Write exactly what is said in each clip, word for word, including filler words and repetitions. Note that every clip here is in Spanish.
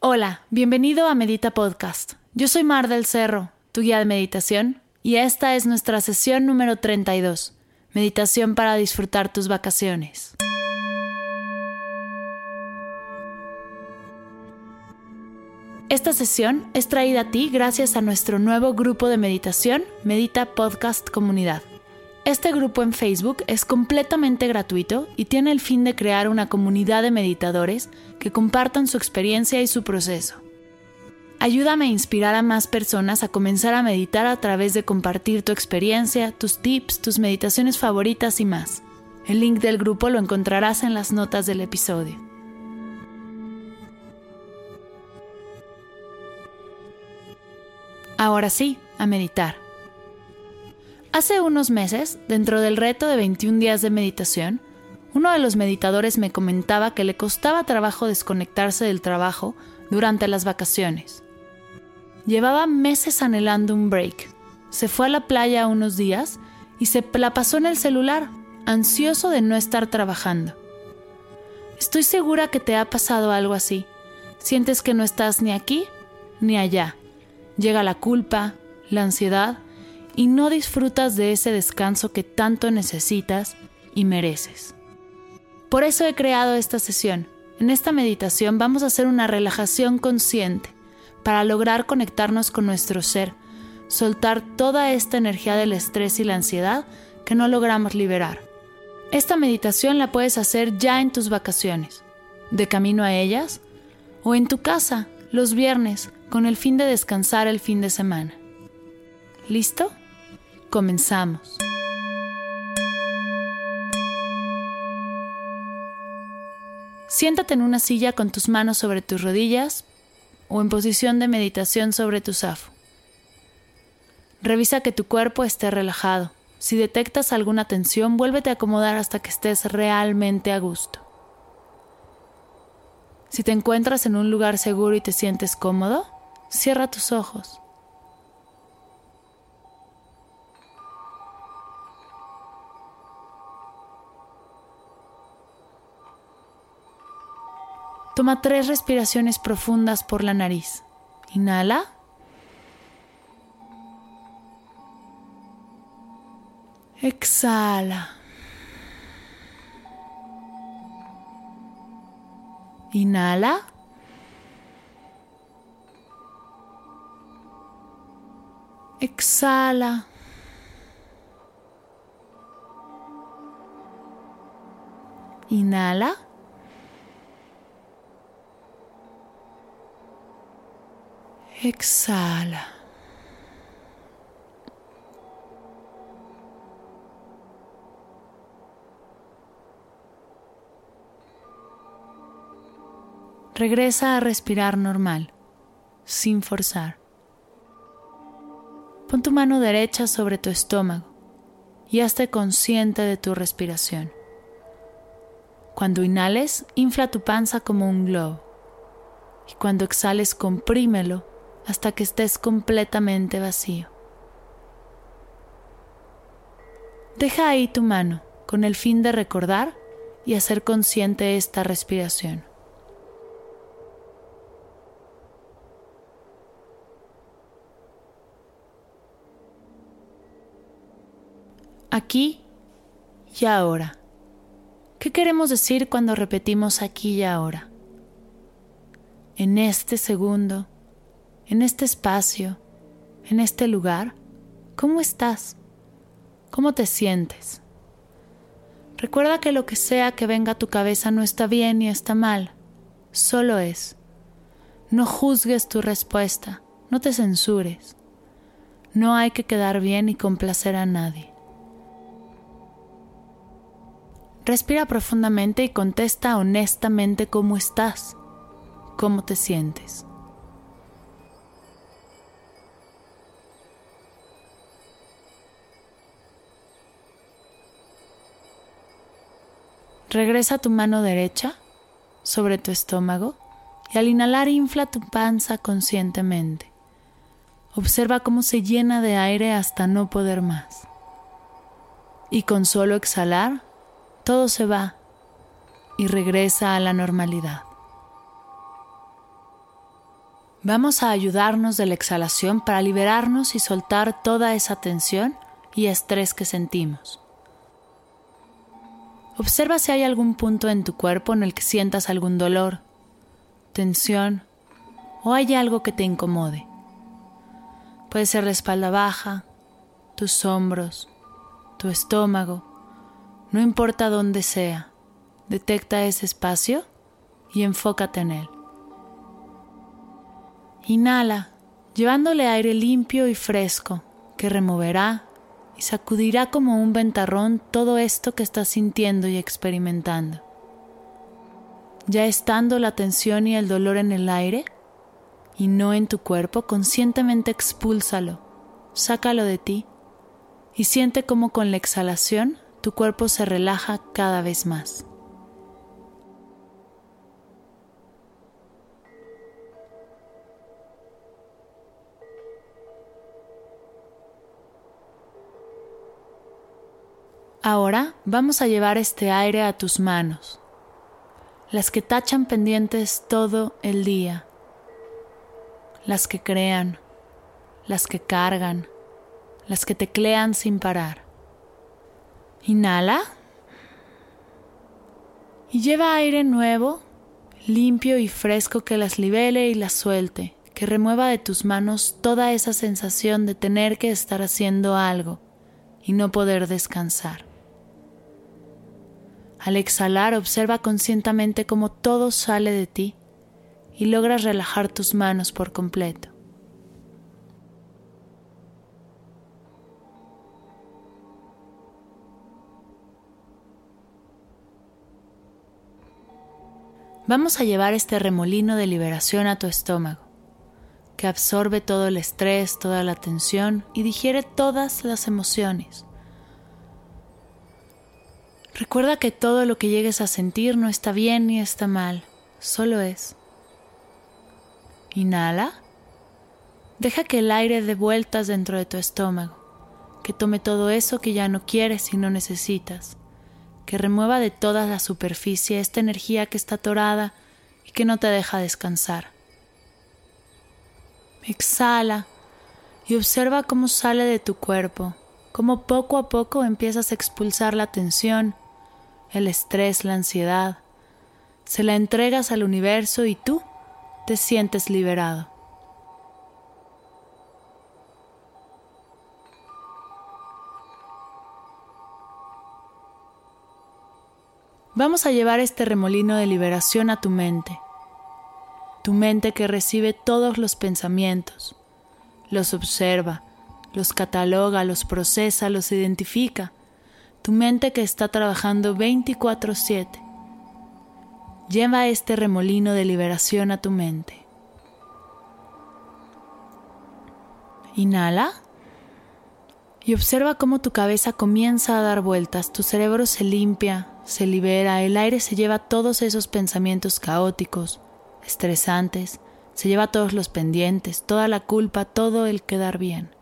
Hola, bienvenido a Medita Podcast. Yo soy Mar del Cerro, tu guía de meditación, y esta es nuestra sesión número treinta y dos, Meditación para disfrutar tus vacaciones. Esta sesión es traída a ti gracias a nuestro nuevo grupo de meditación, Medita Podcast Comunidad. Este grupo en Facebook es completamente gratuito y tiene el fin de crear una comunidad de meditadores que compartan su experiencia y su proceso. Ayúdame a inspirar a más personas a comenzar a meditar a través de compartir tu experiencia, tus tips, tus meditaciones favoritas y más. El link del grupo lo encontrarás en las notas del episodio. Ahora sí, a meditar. Hace unos meses, dentro del reto de veintiún días de meditación, uno de los meditadores me comentaba que le costaba trabajo desconectarse del trabajo durante las vacaciones. Llevaba meses anhelando un break. Se fue a la playa unos días y se la pasó en el celular, ansioso de no estar trabajando. Estoy segura que te ha pasado algo así. Sientes que no estás ni aquí ni allá. Llega la culpa, la ansiedad y no disfrutas de ese descanso que tanto necesitas y mereces. Por eso he creado esta sesión. En esta meditación vamos a hacer una relajación consciente para lograr conectarnos con nuestro ser, soltar toda esta energía del estrés y la ansiedad que no logramos liberar. Esta meditación la puedes hacer ya en tus vacaciones, de camino a ellas, o en tu casa, los viernes, con el fin de descansar el fin de semana. ¿Listo? Comenzamos. Siéntate en una silla con tus manos sobre tus rodillas o en posición de meditación sobre tu zafu. Revisa que tu cuerpo esté relajado. Si detectas alguna tensión, vuélvete a acomodar hasta que estés realmente a gusto. Si te encuentras en un lugar seguro y te sientes cómodo, cierra tus ojos. Toma tres respiraciones profundas por la nariz. Inhala. Exhala. Inhala. Exhala. Inhala. Exhala. Regresa a respirar normal, sin forzar. Pon tu mano derecha sobre tu estómago y hazte consciente de tu respiración. Cuando inhales, infla tu panza como un globo. Y cuando exhales, comprímelo hasta que estés completamente vacío. Deja ahí tu mano con el fin de recordar y hacer consciente esta respiración. Aquí y ahora. ¿Qué queremos decir cuando repetimos aquí y ahora? En este segundo, en este espacio, en este lugar, ¿cómo estás? ¿Cómo te sientes? Recuerda que lo que sea que venga a tu cabeza no está bien ni está mal, solo es. No juzgues tu respuesta, no te censures. No hay que quedar bien y complacer a nadie. Respira profundamente y contesta honestamente cómo estás, cómo te sientes. Regresa tu mano derecha sobre tu estómago y al inhalar infla tu panza conscientemente. Observa cómo se llena de aire hasta no poder más. Y con solo exhalar, todo se va y regresa a la normalidad. Vamos a ayudarnos de la exhalación para liberarnos y soltar toda esa tensión y estrés que sentimos. Observa si hay algún punto en tu cuerpo en el que sientas algún dolor, tensión o hay algo que te incomode. Puede ser la espalda baja, tus hombros, tu estómago, no importa dónde sea, detecta ese espacio y enfócate en él. Inhala, llevándole aire limpio y fresco que removerá y sacudirá como un ventarrón todo esto que estás sintiendo y experimentando. Ya estando la tensión y el dolor en el aire y no en tu cuerpo, conscientemente expúlsalo, sácalo de ti y siente cómo con la exhalación tu cuerpo se relaja cada vez más. Ahora vamos a llevar este aire a tus manos, las que tachan pendientes todo el día, las que crean, las que cargan, las que teclean sin parar. Inhala y lleva aire nuevo, limpio y fresco que las libere y las suelte, que remueva de tus manos toda esa sensación de tener que estar haciendo algo y no poder descansar. Al exhalar, observa conscientemente cómo todo sale de ti y logras relajar tus manos por completo. Vamos a llevar este remolino de liberación a tu estómago, que absorbe todo el estrés, toda la tensión y digiere todas las emociones. Recuerda que todo lo que llegues a sentir no está bien ni está mal, solo es. Inhala. Deja que el aire dé vueltas dentro de tu estómago, que tome todo eso que ya no quieres y no necesitas, que remueva de toda la superficie esta energía que está atorada y que no te deja descansar. Exhala y observa cómo sale de tu cuerpo, cómo poco a poco empiezas a expulsar la tensión, el estrés, la ansiedad. Se la entregas al universo y tú te sientes liberado. Vamos a llevar este remolino de liberación a tu mente. Tu mente que recibe todos los pensamientos, los observa, los cataloga, los procesa, los identifica. Tu mente que está trabajando veinticuatro siete. Lleva este remolino de liberación a tu mente. Inhala y observa cómo tu cabeza comienza a dar vueltas, tu cerebro se limpia, se libera, el aire se lleva todos esos pensamientos caóticos, estresantes, se lleva todos los pendientes, toda la culpa, todo el quedar bien.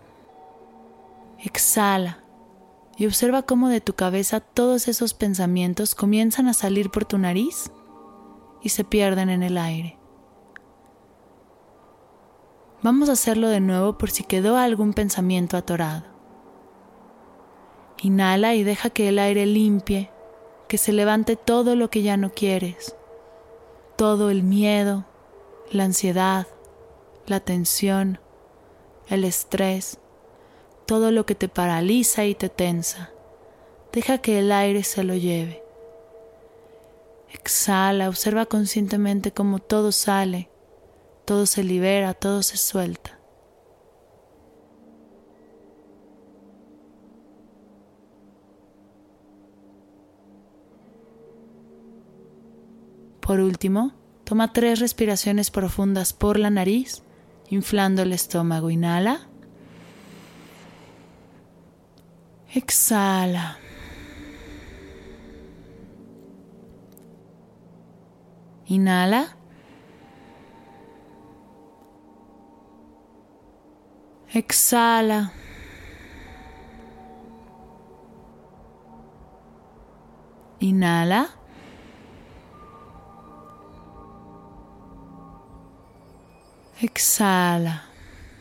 Exhala y observa cómo de tu cabeza todos esos pensamientos comienzan a salir por tu nariz y se pierden en el aire. Vamos a hacerlo de nuevo por si quedó algún pensamiento atorado. Inhala y deja que el aire limpie, que se levante todo lo que ya no quieres, todo el miedo, la ansiedad, la tensión, el estrés, todo lo que te paraliza y te tensa. Deja que el aire se lo lleve. Exhala, observa conscientemente cómo todo sale, todo se libera, todo se suelta. Por último, toma tres respiraciones profundas por la nariz, inflando el estómago. Inhala. Exhala. Inhala. Exhala. Inhala. Exhala.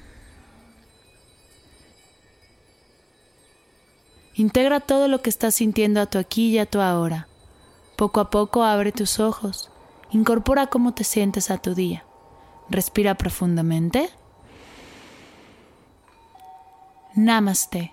Integra todo lo que estás sintiendo a tu aquí y a tu ahora. Poco a poco abre tus ojos. Incorpora cómo te sientes a tu día. Respira profundamente. Namaste.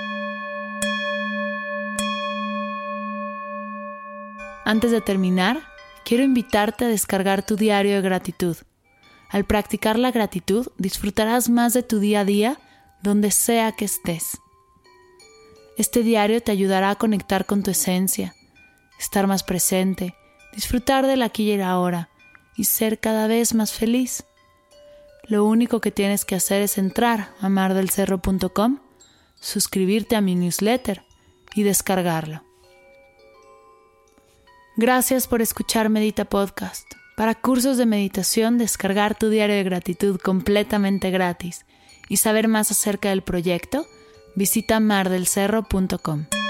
Antes de terminar, quiero invitarte a descargar tu diario de gratitud. Al practicar la gratitud, disfrutarás más de tu día a día, donde sea que estés. Este diario te ayudará a conectar con tu esencia, estar más presente, disfrutar del aquí y el ahora y ser cada vez más feliz. Lo único que tienes que hacer es entrar a mar del cerro punto com, suscribirte a mi newsletter y descargarlo. Gracias por escuchar Medita Podcast. Para cursos de meditación, descargar tu diario de gratitud completamente gratis y saber más acerca del proyecto, visita mar del cerro punto com.